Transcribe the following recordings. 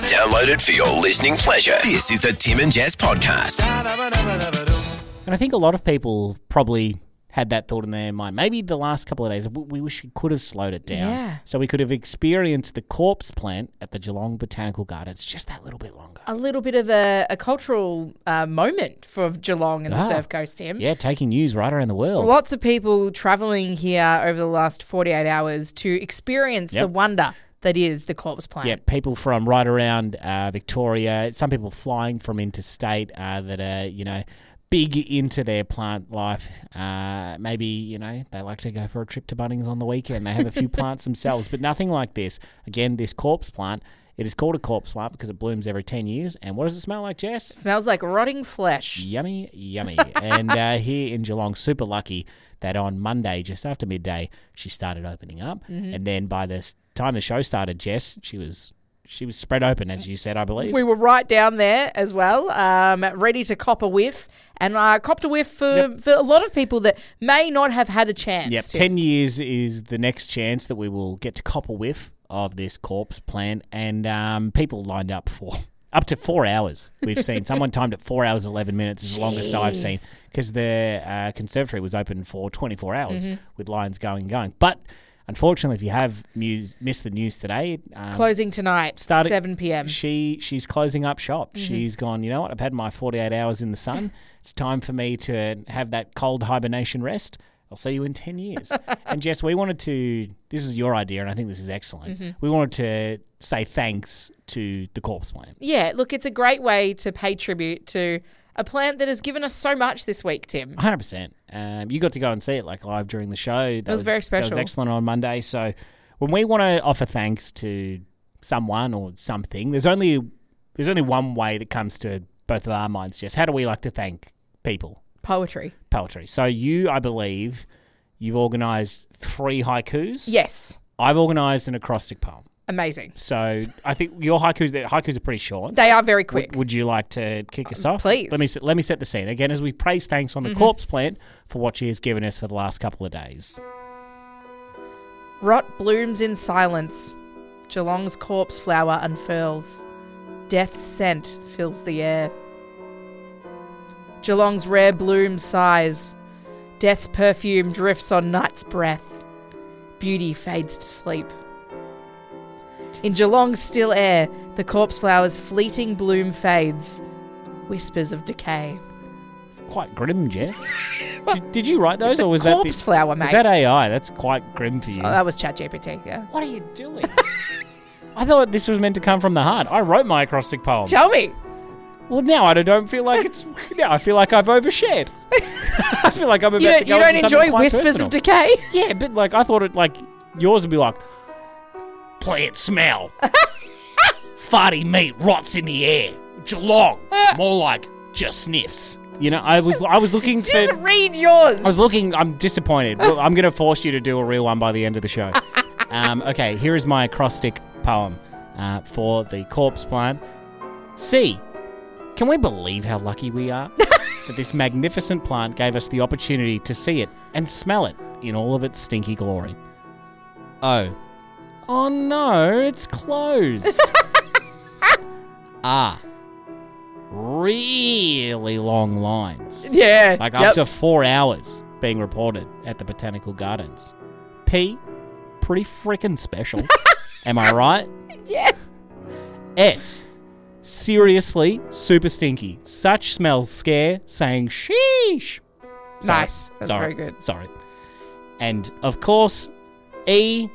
Download it for your listening pleasure. This is the Tim and Jess podcast. And I think a lot of people probably had that thought in their mind. Maybe the last couple of days, we wish we could have slowed it down. Yeah. So we could have experienced the corpse plant at the Geelong Botanical Gardens just that little bit longer. A little bit of a cultural moment for Geelong and the Surf Coast, Tim. Yeah, taking news right around the world. Lots of people travelling here over the last 48 hours to experience the wonder that is the corpse plant. Yeah, people from right around Victoria, some people flying from interstate that are, big into their plant life. Maybe, they like to go for a trip to Bunnings on the weekend. They have a few plants themselves, but nothing like this. Again, this corpse plant, it is called a corpse plant because it blooms every 10 years. And what does it smell like, Jess? It smells like rotting flesh. Yummy, yummy. And here in Geelong, super lucky that on Monday, just after midday, she started opening up. Mm-hmm. And then by the time the show started, Jess, she was spread open, as you said, I believe. We were right down there as well, ready to cop a whiff. And copped a whiff for a lot of people that may not have had a chance. Yep, 10 years is the next chance that we will get to cop a whiff of this corpse plant. And people lined up for up to 4 hours. We've seen someone timed it 4 hours, 11 minutes is the longest I've seen. Because the conservatory was open for 24 hours with lines going. But unfortunately, if you have missed the news today... closing tonight, 7 p.m. She's closing up shop. Mm-hmm. She's gone, you know what, I've had my 48 hours in the sun. It's time for me to have that cold hibernation rest. I'll see you in 10 years. And Jess, we wanted to... This is your idea, and I think this is excellent. Mm-hmm. We wanted to say thanks to the corpse plant. Yeah, look, it's a great way to pay tribute to a plant that has given us so much this week, Tim. 100%. You got to go and see it live during the show. It was very special. That was excellent on Monday. So when we want to offer thanks to someone or something, there's only one way that comes to both of our minds, Jess. How do we like to thank people? Poetry. So I believe, you've organised 3 haikus. Yes. I've organised an acrostic poem. Amazing. So I think your haikus are pretty short. They are very quick. Would you like to kick us off? Please. Let me set the scene. Again, as we praise thanks on the corpse plant for what she has given us for the last couple of days. Rot blooms in silence. Geelong's corpse flower unfurls. Death's scent fills the air. Geelong's rare bloom sighs. Death's perfume drifts on night's breath. Beauty fades to sleep. In Geelong's still air, the corpse flower's fleeting bloom fades. Whispers of decay. It's quite grim, Jess. Did you write those, or was corpse flower, mate? Was that AI? That's quite grim for you. Oh, that was ChatGPT, yeah. What are you doing? I thought this was meant to come from the heart. I wrote my acrostic poem. Tell me. Well, now I don't feel like it's... Now I feel like I've overshared. I feel like I'm about to go into something You don't enjoy whispers personal. of decay? Yeah, but I thought it yours would be like, plant smell. Farty meat rots in the air. Geelong. More like just sniffs. I was looking for... Just read yours. I'm disappointed. Well, I'm going to force you to do a real one by the end of the show. Okay, here is my acrostic poem for the corpse plant. C. Can we believe how lucky we are that this magnificent plant gave us the opportunity to see it and smell it in all of its stinky glory? O. Oh no, it's closed. Really long lines. Yeah. Up to 4 hours being reported at the Botanical Gardens. P. Pretty freaking special. Am I right? Yeah. S. Seriously, super stinky. Such smells scare, saying sheesh. Nice. That's very good. Sorry. And, of course, E.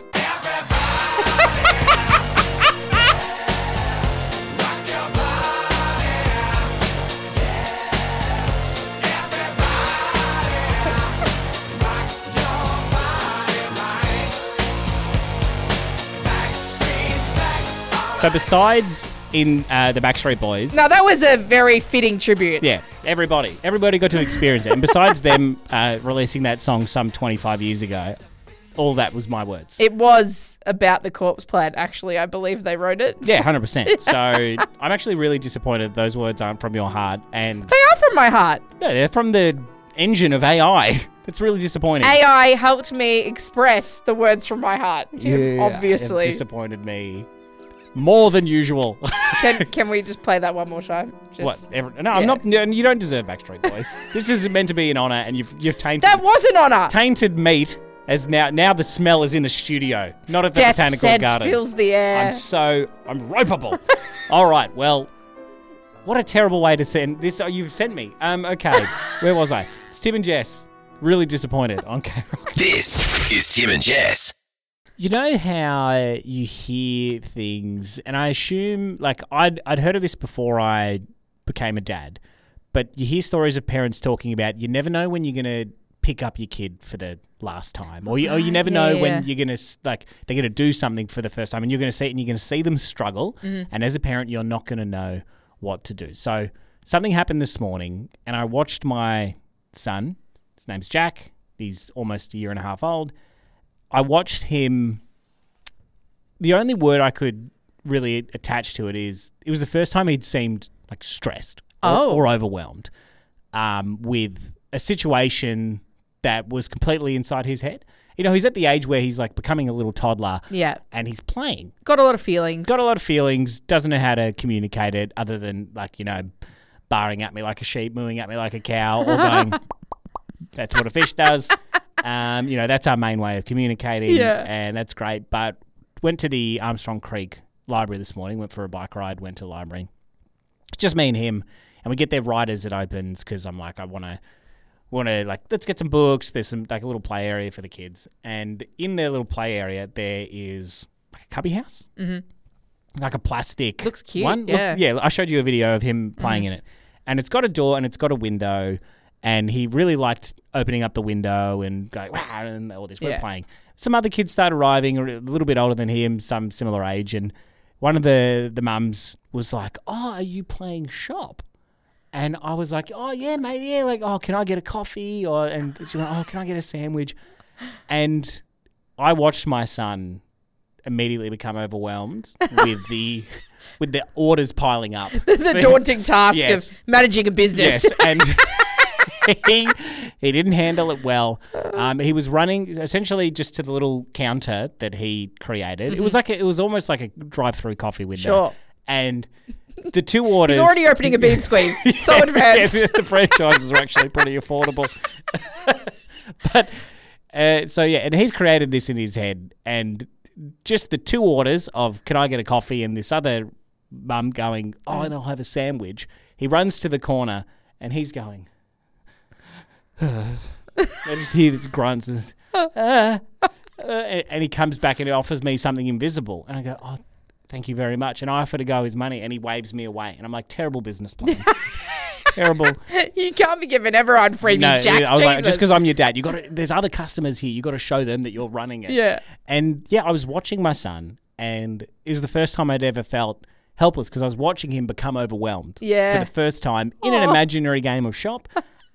So besides in the Backstreet Boys... No, that was a very fitting tribute. Yeah, everybody got to experience it. And besides them releasing that song some 25 years ago, all that was my words. It was about the corpse plant, actually. I believe they wrote it. Yeah, 100%. So I'm actually really disappointed those words aren't from your heart. And they are from my heart. No, they're from the engine of AI. That's really disappointing. AI helped me express the words from my heart, Tim, obviously. It disappointed me more than usual. Can we just play that one more time? Just, I'm not. No, you don't deserve Backstreet Boys. This is meant to be an honour, and you've tainted. That was an honour. Tainted meat. As now the smell is in the studio, not at the Death Botanical scent Gardens. fills the air. I'm ropeable. All right, well, what a terrible way to send this. Oh, you've sent me. Okay, where was I? It's Tim and Jess. Really disappointed on K-Rock. This is Tim and Jess. You know how you hear things, and I assume, like, I'd heard of this before I became a dad, but you hear stories of parents talking about you never know when you're going to pick up your kid for the last time, or you never know when you're going to, like, they're going to do something for the first time, and you're going to see it, and you're going to see them struggle, and as a parent, you're not going to know what to do. So something happened this morning, and I watched my son. His name's Jack. He's almost a year and a half old. I watched him. The only word I could really attach to it is it was the first time he'd seemed like stressed or overwhelmed with a situation that was completely inside his head. You know, he's at the age where he's like becoming a little toddler. Yeah. And he's playing. Got a lot of feelings. Doesn't know how to communicate it other than, like, you know, barring at me like a sheep, mooing at me like a cow, or going, that's what a fish does. You know, that's our main way of communicating. Yeah. And that's great. But went to the Armstrong Creek Library this morning, went for a bike ride, went to the library. Just me and him. And we get there right as it opens because I'm like, I want to like, let's get some books. There's some, like, a little play area for the kids. And in their little play area, there is like a cubby house. Mm-hmm. Like a plastic. Looks cute. One. Yeah. I showed you a video of him playing in it. And it's got a door and it's got a window. And he really liked opening up the window and going, wow, and all this. We're playing. Some other kids started arriving, a little bit older than him, some similar age. And one of the mums was like, oh, are you playing shop? And I was like, oh, yeah, mate, yeah. Like, oh, can I get a coffee? And she went, oh, can I get a sandwich? And I watched my son immediately become overwhelmed with the orders piling up. The daunting task of managing a business. Yes, and he didn't handle it well. He was running essentially just to the little counter that he created. Mm-hmm. It was almost like a drive-through coffee window. Sure. And the two orders. He's already opening a bean squeeze. So advanced. Yes, the franchises are actually pretty affordable. But and he's created this in his head, and just the two orders of can I get a coffee and this other mum going, oh, and I'll have a sandwich. He runs to the corner and he's going. I just hear this grunts and he comes back and he offers me something invisible, and I go, oh, thank you very much. And I offer to go his money, and he waves me away. And I'm like, terrible business plan. Terrible. You can't be giving everyone freebies, Jack. I was like, just because I'm your dad, there's other customers here. You got to show them that you're running it. Yeah. And I was watching my son, and it was the first time I'd ever felt helpless because I was watching him become overwhelmed for the first time in an imaginary game of shop.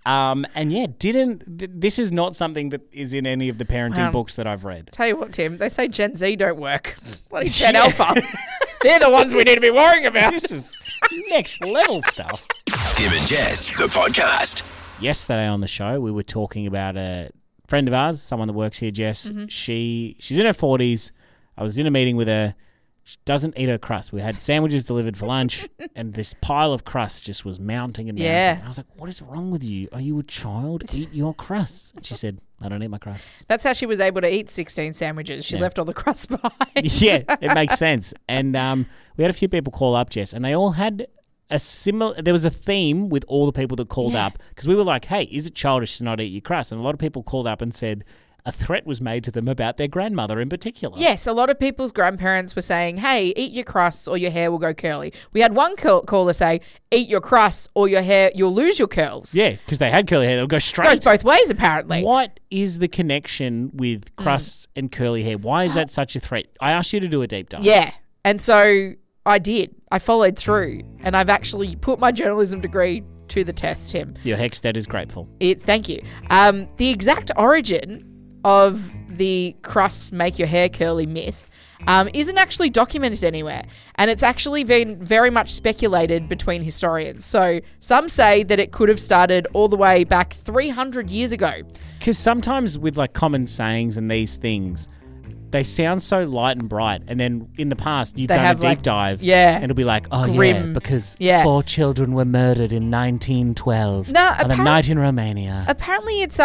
This is not something that is in any of the parenting books that I've read. Tell you what, Tim, they say Gen Z don't work. Bloody Gen Alpha. They're the ones we need to be worrying about. This is next level stuff. Tim and Jess, the podcast. Yesterday on the show, we were talking about a friend of ours, someone that works here, Jess. Mm-hmm. She's in her 40s. I was in a meeting with her. She doesn't eat her crust. We had sandwiches delivered for lunch, and this pile of crust just was mounting and mounting. And I was like, what is wrong with you? Are you a child? Eat your crusts. And she said, I don't eat my crusts. That's how she was able to eat 16 sandwiches. She left all the crust behind. Yeah, it makes sense. And we had a few people call up, Jess, and they all had a similar... There was a theme with all the people that called up, because we were like, hey, is it childish to not eat your crust? And a lot of people called up and said... a threat was made to them about their grandmother in particular. Yes, a lot of people's grandparents were saying, hey, eat your crusts or your hair will go curly. We had one caller say, eat your crusts or your hair, you'll lose your curls. Yeah, because they had curly hair. They'll go straight. Goes both ways, apparently. What is the connection with crusts and curly hair? Why is that such a threat? I asked you to do a deep dive. Yeah, and so I did. I followed through, and I've actually put my journalism degree to the test, Tim. Your Hexted is grateful. Thank you. The exact origin of the crusts make your hair curly myth isn't actually documented anywhere, and it's actually been very much speculated between historians. So some say that it could have started all the way back 300 years ago. Because sometimes with like common sayings and these things, they sound so light and bright, and then in the past you've They done a have, deep like- dive, yeah. and it'll be like, oh yeah, Grim. because Yeah. 4 children were murdered in 1912 No, on a night in Romania. Apparently, it's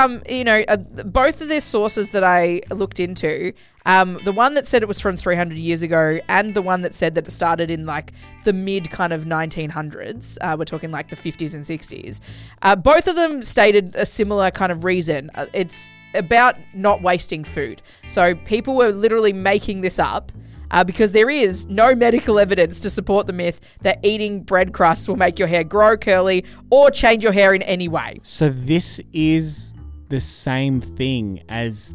both of their sources that I looked into. The one that said it was from 300 years ago, and the one that said that it started in like the mid kind of 1900s. We're talking like the 50s and 60s. Both of them stated a similar kind of reason. It's about not wasting food. So people were literally making this up. Because there is no medical evidence to support the myth that eating bread crusts will make your hair grow curly or change your hair in any way. So this is the same thing as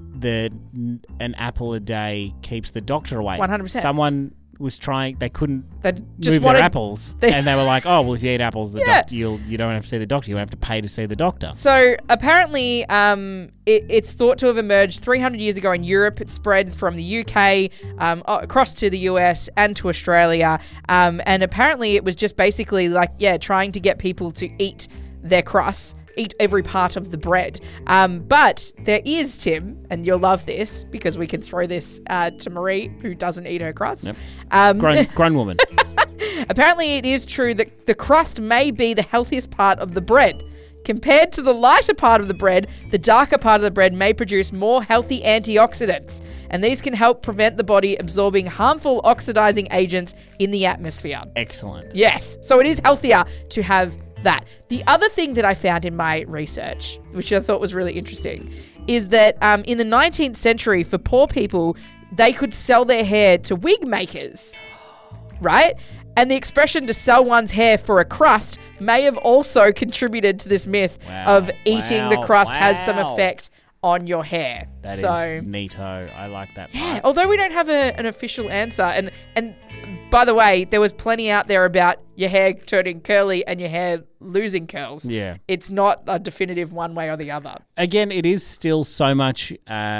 an apple a day keeps the doctor away. 100%. Someone was trying, they couldn't They just move wanted their apples, and they were like, oh, well, if you eat apples, the Yeah. doctor, you don't have to see the doctor. You don't have to pay to see the doctor. So apparently, it's thought to have emerged 300 years ago in Europe. It spread from the UK across to the US and to Australia. And apparently, it was just basically like, trying to get people to eat their crusts, eat every part of the bread. But there is, Tim, and you'll love this because we can throw this to Marie, who doesn't eat her crust. Yep. Grown woman. Apparently, it is true that the crust may be the healthiest part of the bread. Compared to the lighter part of the bread, the darker part of the bread may produce more healthy antioxidants, and these can help prevent the body absorbing harmful oxidizing agents in the atmosphere. Excellent. Yes, so it is healthier to have that. The other thing that I found in my research, which I thought was really interesting, is that in the 19th century, for poor people, they could sell their hair to wig makers, right? And the expression to sell one's hair for a crust may have also contributed to this myth of eating the crust has some effect on your hair. That so, is neato. I like that part. yeah, although we don't have an official answer, and by the way, there was plenty out there about your hair turning curly and your hair losing curls. Yeah. It's not a definitive one way or the other. Again, it is still so much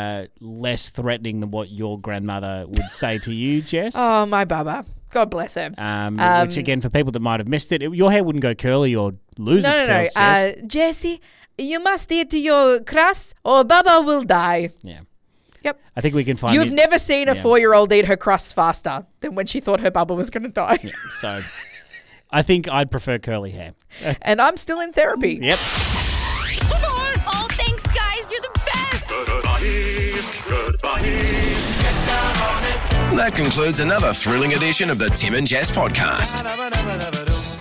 less threatening than what your grandmother would say to you, Jess. Oh, my baba. God bless her. Which, again, for people that might have missed it, your hair wouldn't go curly or lose its curls, Jess. Jessie, you must eat your crust or Baba will die. Yeah. Yep. I think we can find You've never seen a yeah. 4-year-old eat her crusts faster than when she thought her Baba was going to die. Yeah, so I think I'd prefer curly hair. And I'm still in therapy. Yep. Oh, thanks, guys. You're the best. That concludes another thrilling edition of the Tim and Jess podcast.